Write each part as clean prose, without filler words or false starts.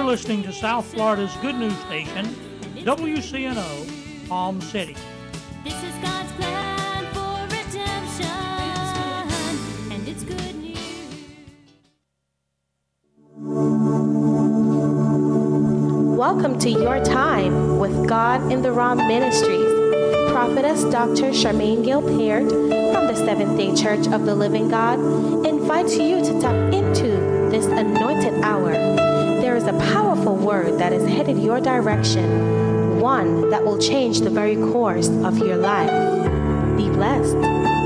listening to South Florida's good news station, WCNO, Palm City. This is God's plan for redemption, and it's good news. Welcome to Your Time with God in the Raw Ministries. Prophetess Dr. Charmaine Gilpert from the Seventh-day Church of the Living God invites you to tap into this anointed hour. There is a powerful word that is headed your direction, one that will change the very course of your life. Be blessed.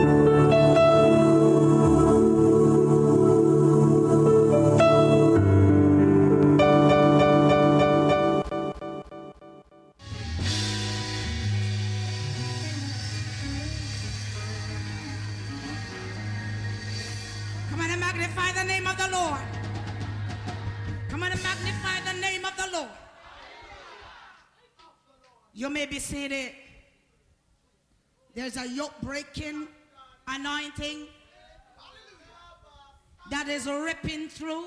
Come on and magnify the name of the Lord. Come on and magnify the name of the Lord. You may be seated. There's a yoke-breaking anointing that is ripping through.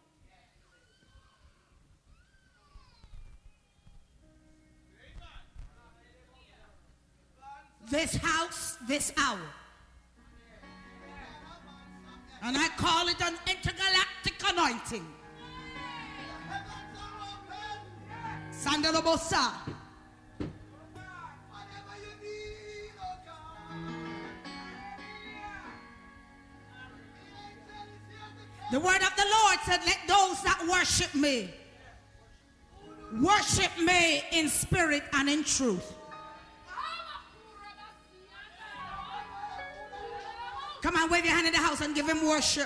This house, this hour. And I call it an intergalactic anointing. Sandalobosa. The word of the Lord said, let those that worship me in spirit and in truth. Come on, wave your hand in the house and give him worship.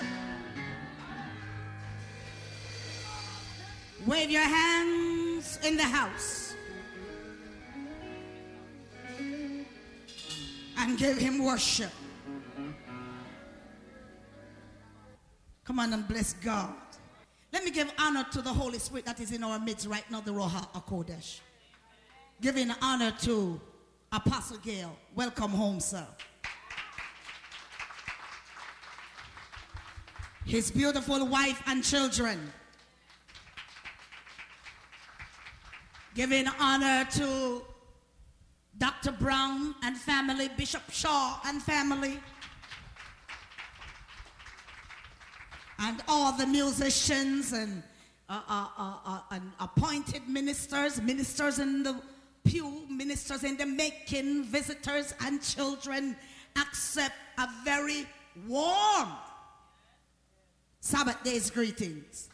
Wave your hands in the house and give him worship. Come on and bless God. Let me give honor to the Holy Spirit that is in our midst right now, the Ruach HaKodesh. Giving honor to Apostle Gail. Welcome home, sir. His beautiful wife and children. Giving honor to Dr. Brown and family, Bishop Shaw and family, and all the musicians and appointed ministers, ministers in the pew, ministers in the making, visitors and children. Accept a very warm Sabbath day's greetings.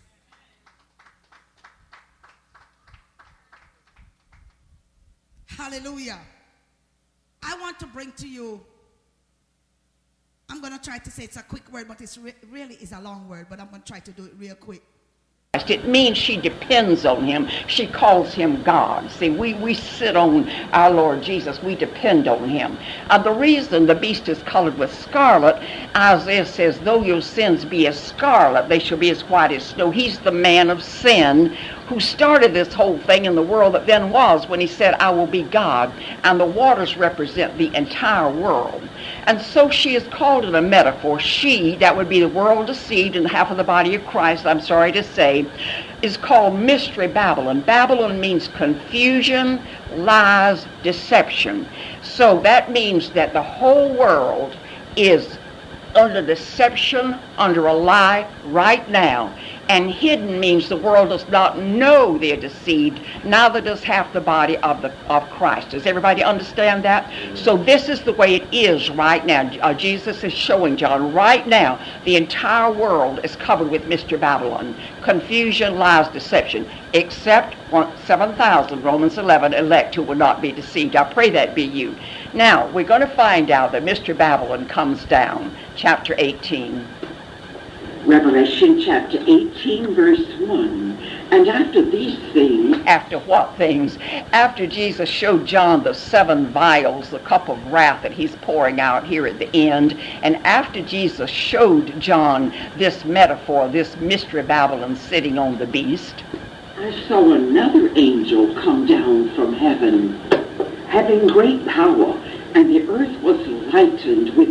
Hallelujah. I want to bring to you, I'm going to try to say it's a quick word, but it's really is a long word, but I'm going to try to do it real quick. It means she depends on him. She calls him God. See, we sit on our Lord Jesus. We depend on him. The reason the beast is colored with scarlet, Isaiah says, though your sins be as scarlet, they shall be as white as snow. He's the man of sin who started this whole thing in the world that then was when he said, I will be God. And the waters represent the entire world. And so she is called in a metaphor. She, that would be the world deceived and half of the body of Christ, I'm sorry to say, is called Mystery Babylon. Babylon means confusion, lies, deception. So that means that the whole world is under deception, under a lie right now. And hidden means the world does not know they're deceived, neither does half the body of Christ. Does everybody understand that? So this is the way it is right now. Jesus is showing John right now the entire world is covered with Mystery Babylon. Confusion, lies, deception, except 7,000, Romans 11, elect who will not be deceived. I pray that be you. Now, we're going to find out that Mystery Babylon comes down, chapter 18. Revelation chapter 18, verse 1. And after these things... After what things? After Jesus showed John the 7 vials, the cup of wrath that he's pouring out here at the end, and after Jesus showed John this metaphor, this Mystery Babylon sitting on the beast, I saw another angel come down from heaven, having great power, and the earth was lightened with his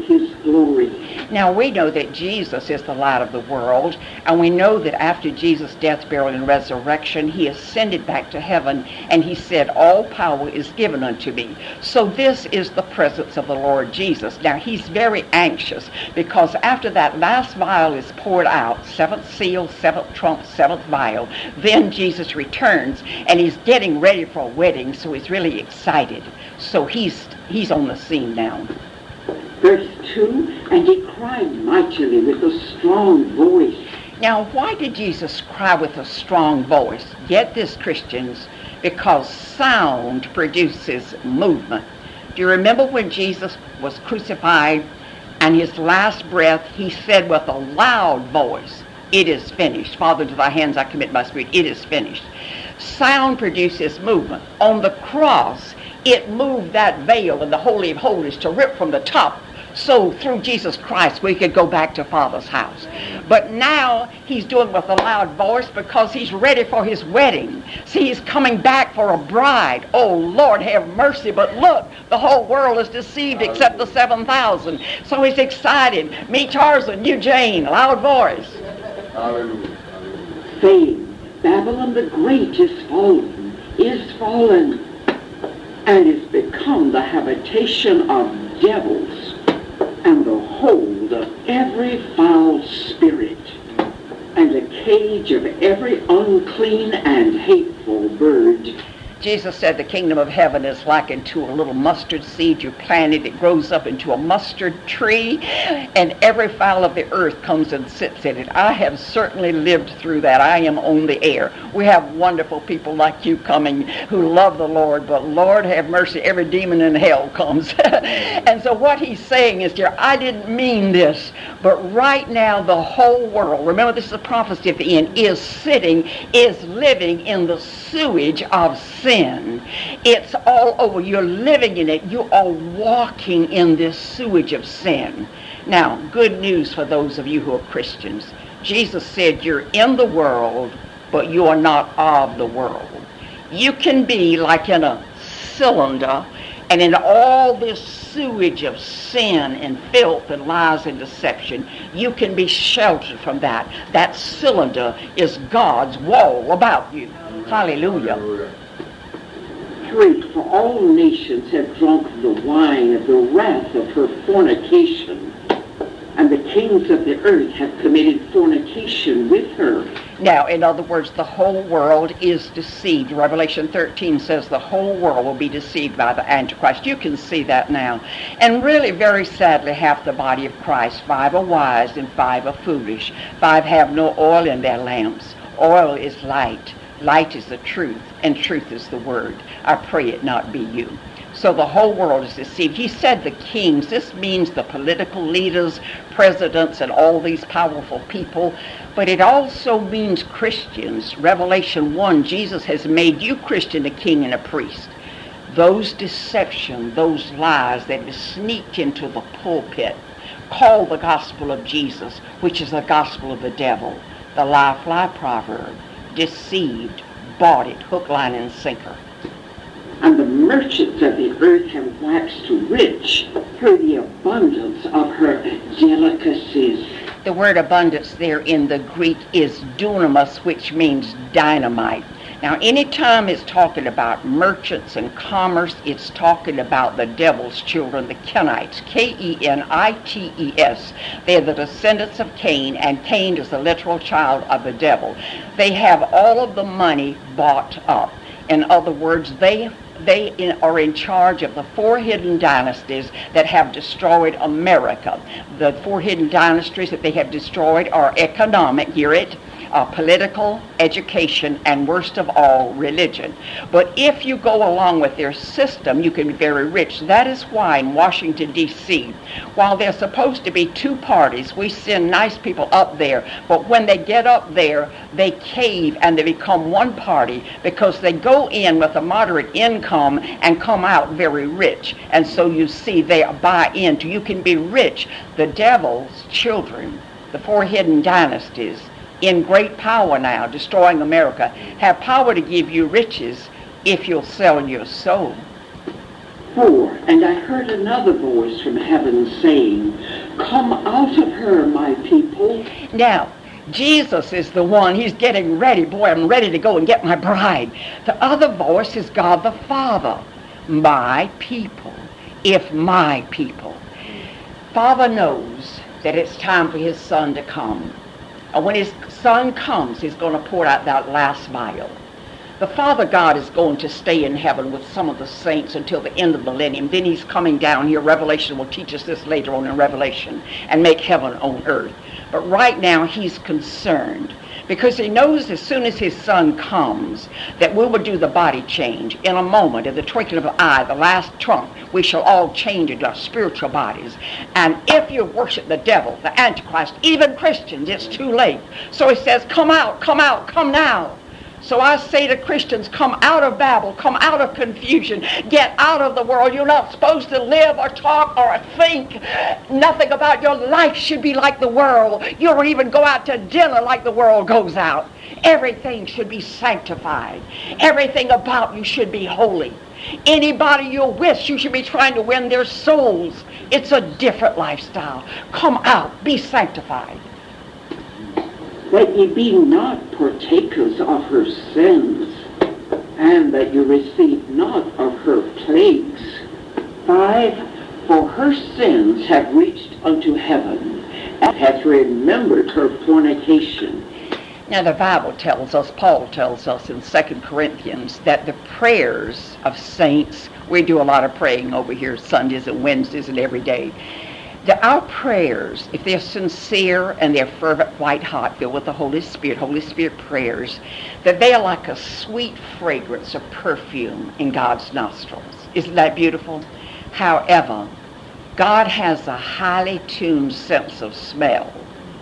glory. Now we know that Jesus is the light of the world, and we know that after Jesus' death, burial, and resurrection, he ascended back to heaven, and he said, all power is given unto me. So this is the presence of the Lord Jesus. Now he's very anxious, because after that last vial is poured out, seventh seal, seventh trump, seventh vial, then Jesus returns, and he's getting ready for a wedding, so he's really excited. So he's on the scene now. Verse 2, and he cried mightily with a strong voice. Now, why did Jesus cry with a strong voice? Get this, Christians, because sound produces movement. Do you remember when Jesus was crucified and his last breath, he said with a loud voice, it is finished. Father, into thy hands I commit my spirit. It is finished. Sound produces movement. On the cross, it moved that veil in the Holy of Holies to rip from the top, so through Jesus Christ we could go back to Father's house. But now he's doing with a loud voice because he's ready for his wedding. See, he's coming back for a bride. Oh, Lord, have mercy. But look, the whole world is deceived except the 7,000. So he's excited. Me, Tarzan, you, Jane, loud voice. Hallelujah. Saying, Babylon the Great is fallen, and is become the habitation of devils, and the hold of every foul spirit, and a cage of every unclean and hateful bird. Jesus said the kingdom of heaven is likened to a little mustard seed you planted. It grows up into a mustard tree, and every fowl of the earth comes and sits in it. I have certainly lived through that. I am on the air. We have wonderful people like you coming who love the Lord, but Lord have mercy, every demon in hell comes. And so what he's saying is, dear, I didn't mean this, but right now the whole world, remember this is a prophecy at the end, is living in the sewage of sin. It's all over. You're living in it. You are walking in this sewage of sin. Now, good news for those of you who are Christians. Jesus said you're in the world, but you are not of the world. You can be like in a cylinder, and in all this sewage of sin and filth and lies and deception, you can be sheltered from that. That cylinder is God's wall about you. Hallelujah. 3, for all nations have drunk the wine of the wrath of her fornication, and the kings of the earth have committed fornication with her. Now, in other words, the whole world is deceived. Revelation 13 says the whole world will be deceived by the Antichrist. You can see that now. And really, very sadly, half the body of Christ, 5 are wise and 5 are foolish. 5 have no oil in their lamps. Oil is light. Light is the truth, and truth is the word. I pray it not be you. So the whole world is deceived. He said the kings. This means the political leaders, presidents, and all these powerful people. But it also means Christians. Revelation 1, Jesus has made you Christian, a king and a priest. Those deception, those lies that have sneaked into the pulpit, called the gospel of Jesus, which is the gospel of the devil. The lie-fly proverb. Deceived, bought it, hook, line, and sinker. And the merchants of the earth have waxed rich through the abundance of her delicacies. The word abundance there in the Greek is dunamis, which means dynamite. Now, anytime it's talking about merchants and commerce, it's talking about the devil's children, the Kenites, K-E-N-I-T-E-S. They're the descendants of Cain, and Cain is the literal child of the devil. They have all of the money bought up. In other words, they are in charge of the 4 hidden dynasties that have destroyed America. The 4 hidden dynasties that they have destroyed are economic, hear it, political, education, and worst of all, religion. But if you go along with their system, you can be very rich. That is why in Washington, D.C., while there's supposed to be 2 parties, we send nice people up there, but when they get up there, they cave and they become one party because they go in with a moderate income and come out very rich. And so you see, they buy into, you can be rich. The devil's children, the 4 hidden dynasties, in great power now, destroying America, have power to give you riches if you'll sell your soul. 4, and I heard another voice from heaven saying, "Come out of her, my people." Now, Jesus is the one. He's getting ready. Boy, I'm ready to go and get my bride. The other voice is God the Father. My people, if my people. Father knows that it's time for his Son to come. And when his Son comes, he's going to pour out that last vial. The Father God is going to stay in heaven with some of the saints until the end of the millennium. Then he's coming down here. Revelation will teach us this later on in Revelation, and make heaven on earth. But right now he's concerned because he knows as soon as his Son comes that we will do the body change. In a moment, in the twinkling of an eye, the last trump, we shall all change into our spiritual bodies. And if you worship the devil, the Antichrist, even Christians, it's too late. So he says, come out, come now. So I say to Christians, come out of Babel, come out of confusion, get out of the world. You're not supposed to live or talk or think. Nothing about your life should be like the world. You don't even go out to dinner like the world goes out. Everything should be sanctified. Everything about you should be holy. Anybody you're with, you should be trying to win their souls. It's a different lifestyle. Come out, be sanctified. That ye be not partakers of her sins, and that you receive not of her plagues. 5, for her sins have reached unto heaven, and hath remembered her fornication. Now the Bible tells us, Paul tells us in 2 Corinthians, that the prayers of saints, we do a lot of praying over here Sundays and Wednesdays and every day, that our prayers, if they're sincere and they're fervent, white hot, filled with the Holy Spirit prayers, that they are like a sweet fragrance of perfume in God's nostrils. Isn't that beautiful? However, God has a highly tuned sense of smell.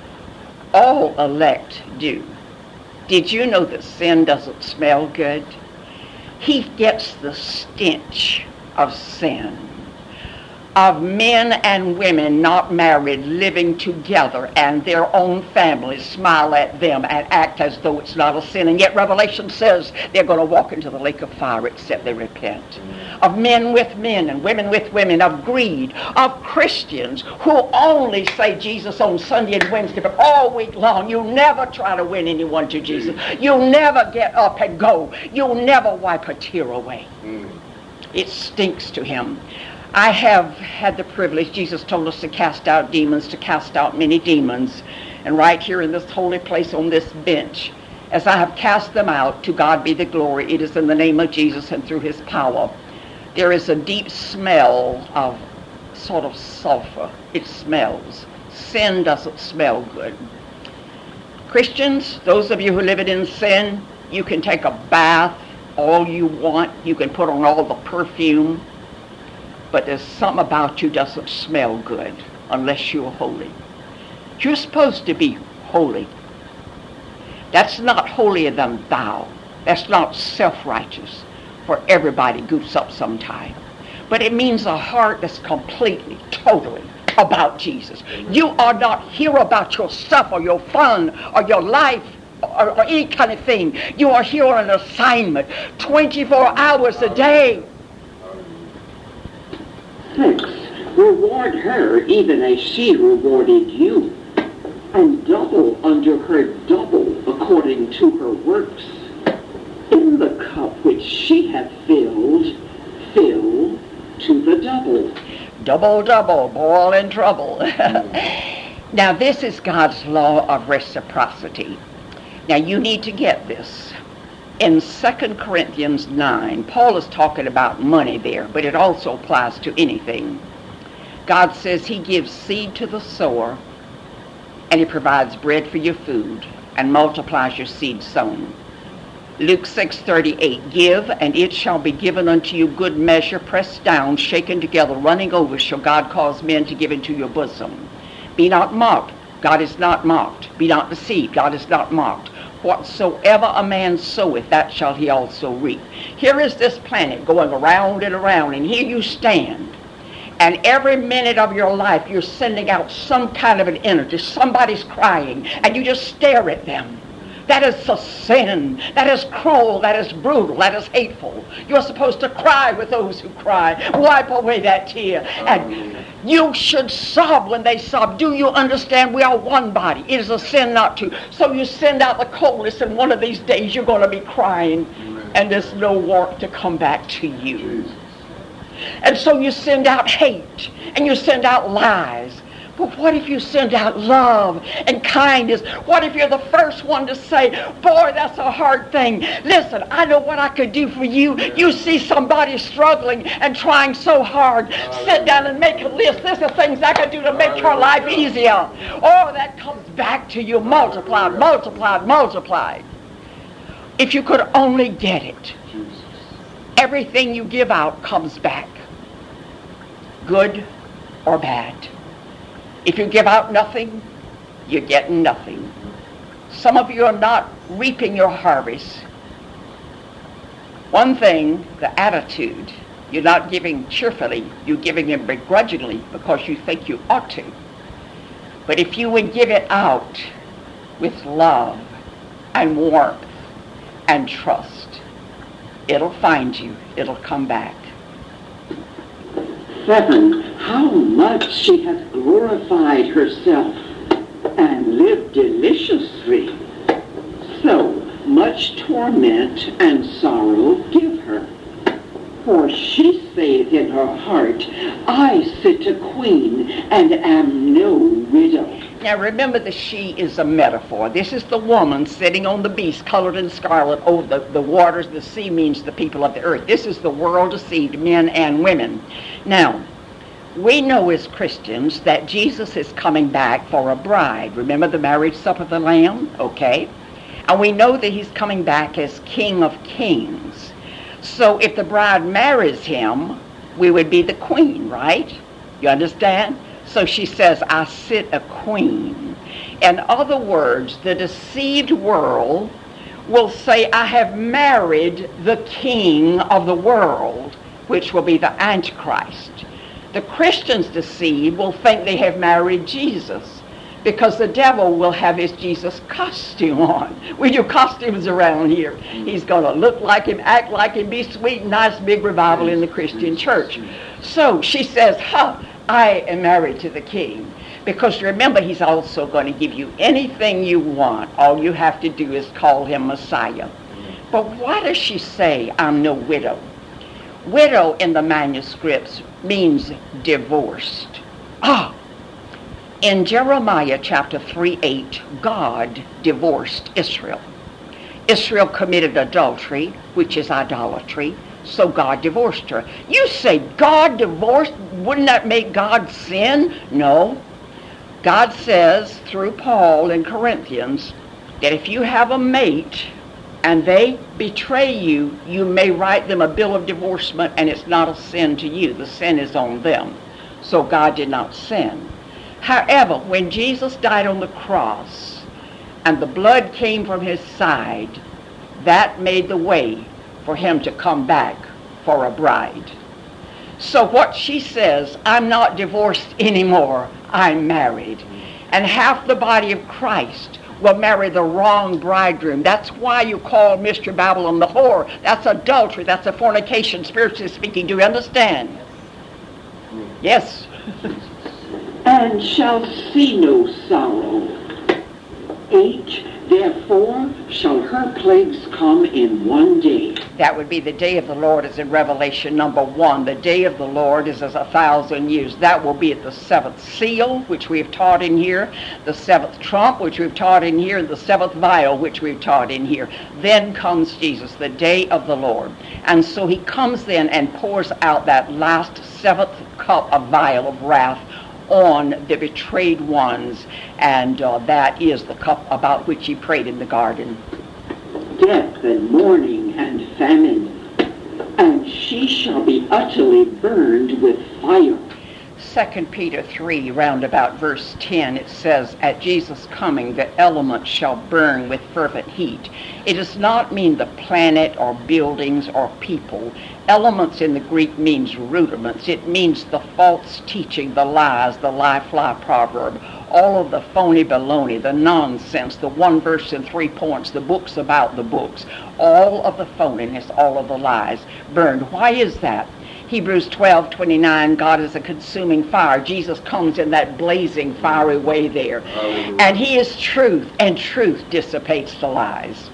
All elect do. Did you know that sin doesn't smell good? He gets the stench of sin, of men and women not married living together, and their own families smile at them and act as though it's not a sin. And yet Revelation says they're going to walk into the lake of fire except they repent. Of men with men and women with women, of greed, of Christians who only say Jesus on Sunday and Wednesday, but all week long you never try to win anyone to Jesus. You'll never get up and go. You'll never wipe a tear away. It stinks to him. I have had the privilege, Jesus told us to cast out demons, to cast out many demons. And right here in this holy place on this bench, as I have cast them out, to God be the glory. It is in the name of Jesus and through his power. There is a deep smell of sort of sulfur. It smells. Sin doesn't smell good. Christians, those of you who live in sin, you can take a bath all you want. You can put on all the perfume. But there's something about you doesn't smell good unless you're holy. You're supposed to be holy. That's not holier than thou. That's not self-righteous, for everybody goofs up sometime. But it means a heart that's completely, totally about Jesus. You are not here about yourself or your fun or your life or any kind of thing. You are here on an assignment 24 hours a day. 6, reward her even as she rewarded you, and double unto her double according to her works. In the cup which she hath filled, fill to the double. Double, double, boil in trouble. Now this is God's law of reciprocity. Now you need to get this. In 2 Corinthians 9, Paul is talking about money there, but it also applies to anything. God says he gives seed to the sower, and he provides bread for your food, and multiplies your seed sown. Luke 6:38, give, and it shall be given unto you good measure, pressed down, shaken together, running over, shall God cause men to give into your bosom. Be not mocked. God is not mocked. Be not deceived. God is not mocked. Whatsoever a man soweth, that shall he also reap. Here is this planet going around and around, and here you stand. And every minute of your life, you're sending out some kind of an energy. Somebody's crying, and you just stare at them. That is a sin. That is cruel. That is brutal. That is hateful. You're supposed to cry with those who cry. Wipe away that tear. And you should sob when they sob. Do you understand? We are one body. It is a sin not to. So you send out the coldness, and one of these days you're going to be crying, and there's no warmth to come back to you. And so you send out hate, and you send out lies. But what if you send out love and kindness? What if you're the first one to say, boy, that's a hard thing. Listen, I know what I could do for you. You see somebody struggling and trying so hard. Sit down and make a list. These are things I could do to make her life easier. Oh, that comes back to you multiplied, multiplied, multiplied. If you could only get it. Everything you give out comes back, good or bad. If you give out nothing, you're getting nothing. Some of you are not reaping your harvest. One thing, the attitude. You're not giving cheerfully. You're giving it begrudgingly because you think you ought to. But if you would give it out with love and warmth and trust, it'll find you. It'll come back. 7. How much she hath glorified herself and lived deliciously. So much torment and sorrow give her. For she saith in her heart, I sit a queen and am no widow. Now remember, the she is a metaphor. This is the woman sitting on the beast colored in scarlet over the waters. The sea means the people of the earth. This is the world deceived, men and women. Now, we know as Christians that Jesus is coming back for a bride. Remember the marriage supper of the Lamb? Okay. And we know that he's coming back as King of Kings. So if the bride marries him, we would be the queen, right? You understand? So she says, I sit a queen. In other words, the deceived world will say, I have married the king of the world, which will be the Antichrist. The Christians deceived will think they have married Jesus, because the devil will have his Jesus costume on. We do costumes around here. He's going to look like him, act like him, be sweet, nice, big revival in the Christian church. So she says, I am married to the king. Because remember, he's also going to give you anything you want. All you have to do is call him Messiah. But why does she say, I'm no widow? Widow in the manuscripts means divorced. In Jeremiah chapter 3:8, God divorced Israel. Israel committed adultery, which is idolatry. So God divorced her. You say God divorced? Wouldn't that make God sin? No. God says through Paul in Corinthians that if you have a mate and they betray you, you may write them a bill of divorcement, and it's not a sin to you. The sin is on them. So God did not sin. However, when Jesus died on the cross and the blood came from his side, that made the way for him to come back for a bride. So what she says, I'm not divorced anymore, I'm married. And half the body of Christ will marry the wrong bridegroom. That's why you call Mr. Babylon the whore. That's adultery, that's a fornication, spiritually speaking. Do you understand? Yes. And shall see no sorrow. 8. Therefore shall her plagues come in one day. That would be the day of the Lord, is in Revelation number 1. The day of the Lord is as 1,000 years. That will be at the 7th seal, which we have taught in here, the 7th trump, which we've taught in here, and the 7th vial, which we've taught in here. Then comes Jesus, the day of the Lord. And so he comes then and pours out that last 7th cup of vial of wrath on the betrayed ones, and that is the cup about which he prayed in the garden. Death and mourning and famine, and she shall be utterly burned with fire. 2 Peter 3, round about verse 10, it says, at Jesus' coming, the elements shall burn with fervent heat. It does not mean the planet or buildings or people. Elements in the Greek means rudiments. It means the false teaching, the lies, the lie-fly proverb, all of the phony baloney, the nonsense, the one verse and 3 points, the books about the books, all of the phoniness, all of the lies burned. Why is that? Hebrews 12:29, God is a consuming fire. Jesus comes in that blazing, fiery way there. And he is truth, and truth dissipates the lies.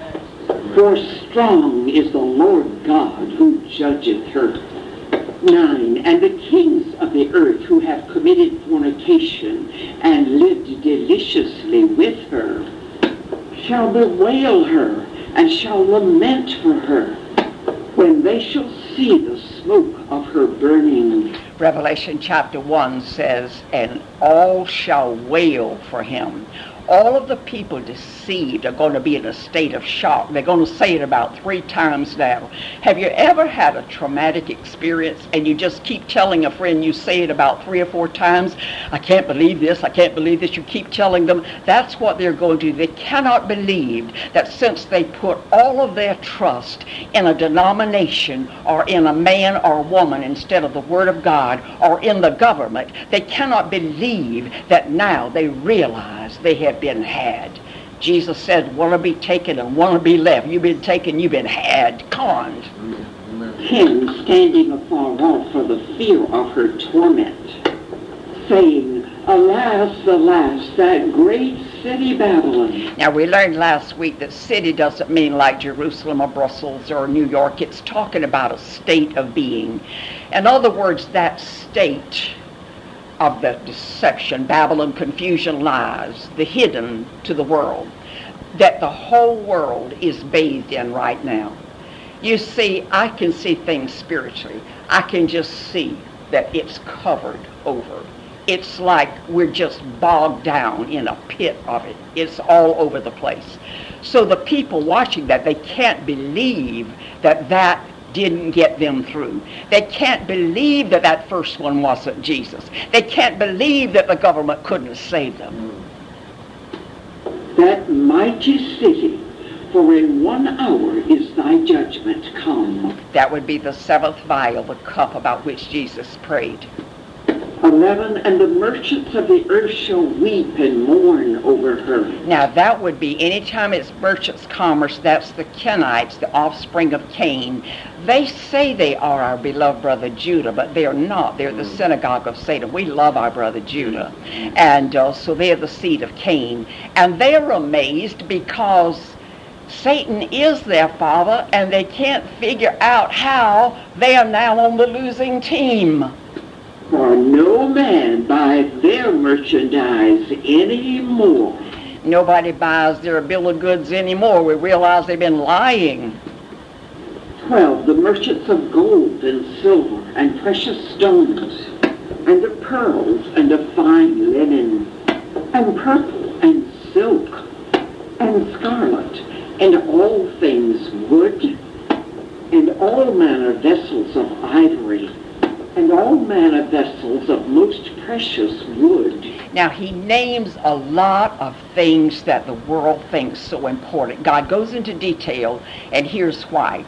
For strong is the Lord God who judgeth her. 9, and the kings of the earth who have committed fornication and lived deliciously with her shall bewail her and shall lament for her when they shall see the smoke of her burning. Revelation chapter 1 says, and all shall wail for him. All of the people deceived are going to be in a state of shock. They're going to say it about 3 times now. Have you ever had a traumatic experience and you just keep telling a friend, you say it about 3 or 4 times, I can't believe this, I can't believe this, you keep telling them, that's what they're going to do. They cannot believe that since they put all of their trust in a denomination or in a man or a woman instead of the Word of God or in the government, they cannot believe that now they realize they have been had. Jesus said, want to be taken and want to be left. You've been taken, you've been had, conned. 10, standing afar off for the fear of her torment, saying, alas, alas, that great city Babylon. Now we learned last week that city doesn't mean like Jerusalem or Brussels or New York. It's talking about a state of being. In other words, that state of the deception, Babylon, confusion, lies, the hidden to the world, that the whole world is bathed in right now. You see, I can see things spiritually. I can just see that it's covered over. It's like we're just bogged down in a pit of it. It's all over the place. So the people watching that, they can't believe that that didn't get them through. They can't believe that that first one wasn't Jesus. They can't believe that the government couldn't save them. That mighty city, for in 1 hour is thy judgment come. That would be the 7th vial, the cup about which Jesus prayed. 11, and the merchants of the earth shall weep and mourn over her. Now that would be, anytime it's merchants' commerce, that's the Kenites, the offspring of Cain. They say they are our beloved brother Judah, but they are not. They're the synagogue of Satan. We love our brother Judah. And so they're the seed of Cain. And they're amazed because Satan is their father, and they can't figure out how they are now on the losing team. For no man buys their merchandise anymore. Nobody buys their bill of goods anymore. We realize they've been lying. 12, the merchants of gold and silver and precious stones, and of pearls and of fine linen, and purple and silk, and scarlet, and all things wood, and all manner vessels of ivory, and all manner vessels of most precious wood. Now he names a lot of things that the world thinks so important. God goes into detail, and here's why.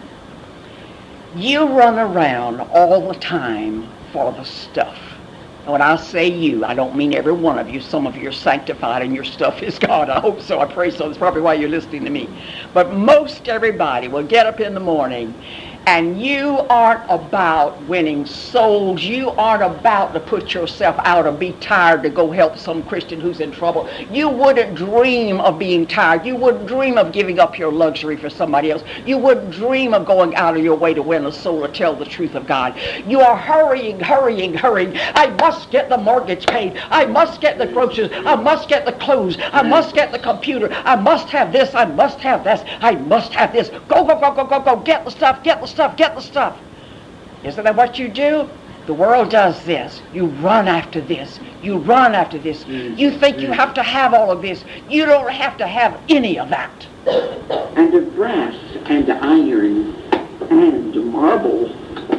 You run around all the time for the stuff. And when I say you, I don't mean every one of you. Some of you are sanctified and your stuff is God. I hope so. I pray so. That's probably why you're listening to me. But most everybody will get up in the morning, and you aren't about winning souls. You aren't about to put yourself out or be tired to go help some Christian who's in trouble. You wouldn't dream of being tired. You wouldn't dream of giving up your luxury for somebody else. You wouldn't dream of going out of your way to win a soul or tell the truth of God. You are hurrying. I must get the mortgage paid. I must get the groceries. I must get the clothes. I must get the computer. I must have this. I must have this. I must have this. Go. Get the stuff. Get the stuff. Isn't that what you do? The world does this. You run after this. You You think you have to have all of this. You don't have to have any of that. And of brass and iron and marble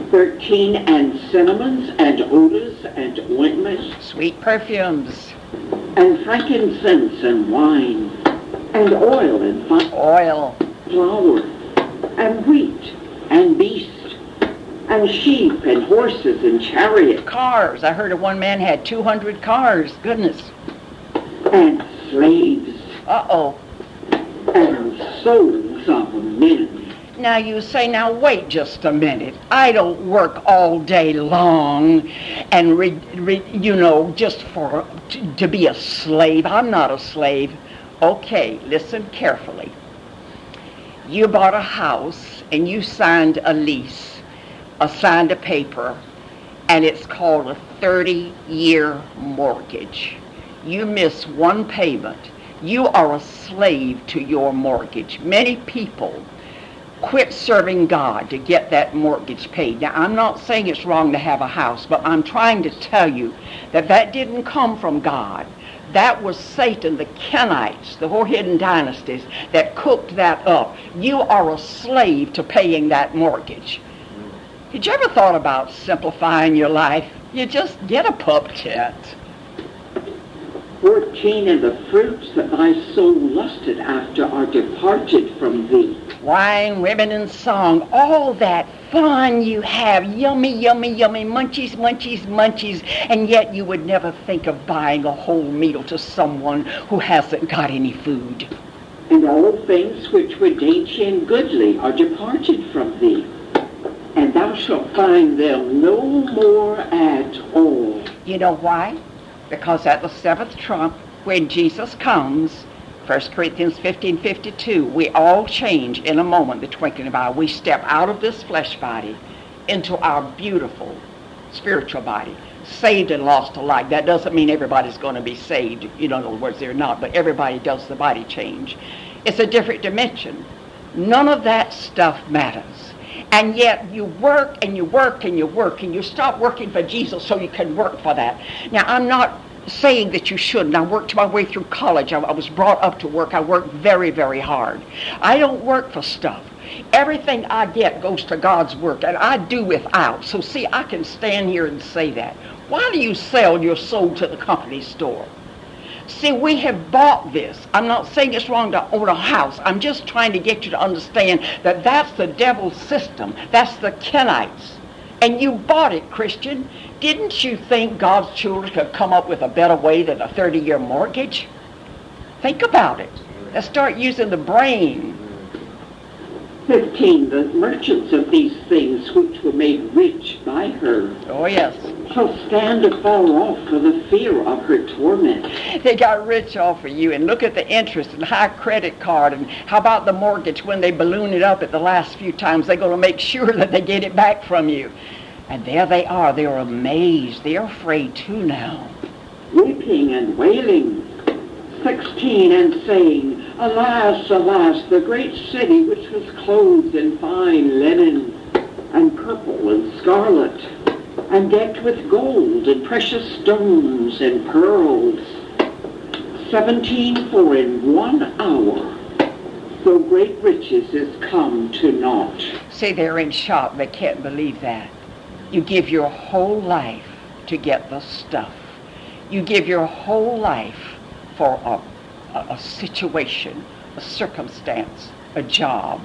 13, and cinnamons, and odors, and ointments, Sweet perfumes. and frankincense, and wine, and oil, and fine Oil. flour, and wheat, and beast, and sheep, and horses, and chariots, Cars. I heard of one man had 200 cars. Goodness. and slaves, Uh-oh. and souls of men. Now you say, now wait just a minute. I don't work all day long and, just to be a slave. I'm not a slave. Okay, listen carefully. You bought a house and you signed a lease, signed a paper, and it's called a 30-year mortgage. You miss one payment. You are a slave to your mortgage. Many people quit serving God to get that mortgage paid. Now, I'm not saying it's wrong to have a house, but I'm trying to tell you that didn't come from God. That was Satan, the Kenites, the whole hidden dynasties that cooked that up. You are a slave to paying that mortgage. Did you ever thought about simplifying your life? You just get a pup tent. 14, and the fruits that thy soul lusted after are departed from thee. Wine, women, and song, all that fun you have, yummy, yummy, yummy, munchies, munchies, munchies, and yet you would never think of buying a whole meal to someone who hasn't got any food. And all things which were dainty and goodly are departed from thee, and thou shalt find them no more at all. You know why? Because at the seventh trump, when Jesus comes, 1 Corinthians 15:52, we all change in a moment, the twinkling of an eye. We step out of this flesh body into our beautiful spiritual body, saved and lost alike. That doesn't mean everybody's going to be saved. In other words, they're not, but everybody does the body change. It's a different dimension. None of that stuff matters. And yet you work and you work and you work and you stop working for Jesus so you can work for that. Now, I'm not saying that you shouldn't. I worked my way through college. I was brought up to work. I worked very, very hard. I don't work for stuff. Everything I get goes to God's work, and I do without. So see, I can stand here and say that. Why do you sell your soul to the company store? See, we have bought this. I'm not saying it's wrong to own a house. I'm just trying to get you to understand that that's the devil's system. That's the Kenites. And you bought it, Christian. Didn't you think God's children could come up with a better way than a 30-year mortgage? Think about it. Let's start using the brain. 15, the merchants of these things which were made rich by her Oh, yes. shall stand afar off for the fear of her torment. They got rich off of you, and look at the interest and high credit card, and how about the mortgage when they balloon it up at the last few times? They're going to make sure that they get it back from you. And there they are. They're amazed. They're afraid too now. Weeping and wailing. 16, and saying, Alas, alas, the great city which was clothed in fine linen, and purple and scarlet, and decked with gold and precious stones and pearls. 17, for in 1 hour so great riches is come to naught. See, they're in shock. They can't believe that. You give your whole life to get the stuff. You give your whole life for a situation, a circumstance, a job,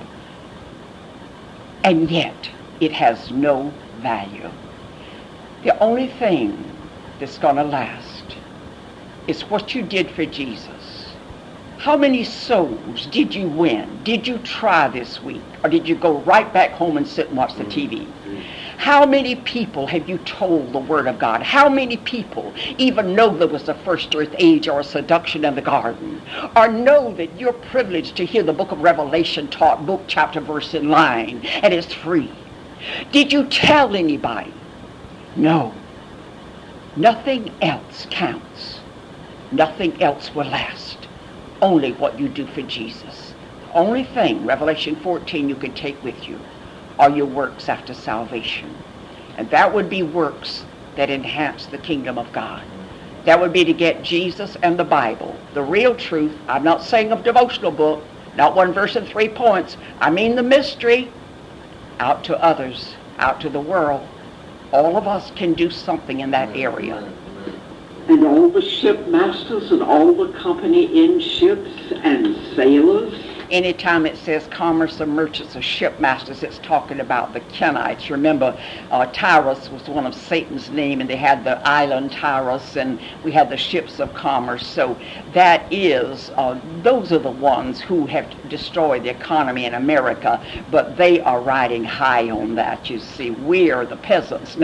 and yet it has no value. The only thing that's going to last is what you did for Jesus. How many souls did you win? Did you try this week? Or did you go right back home and sit and watch the TV? How many people have you told the Word of God? How many people even know there was a first earth age or a seduction in the garden? Or know that you're privileged to hear the book of Revelation taught, book, chapter, verse, and line, and it's free? Did you tell anybody? No. Nothing else counts. Nothing else will last. Only what you do for Jesus. The only thing, Revelation 14, you can take with you are your works after salvation. And that would be works that enhance the kingdom of God. That would be to get Jesus and the Bible, the real truth. I'm not saying a devotional book, not 1 verse and 3 points. I mean the mystery, out to others out to the world. All of us can do something in that area. And all the shipmasters and all the company in ships and sailors. Anytime it says commerce or merchants or shipmasters, it's talking about the Kenites. Remember, Tyrus was one of Satan's name, and they had the island Tyrus, and we had the ships of commerce. So that is, those are the ones who have destroyed the economy in America, but they are riding high on that, you see. We are the peasants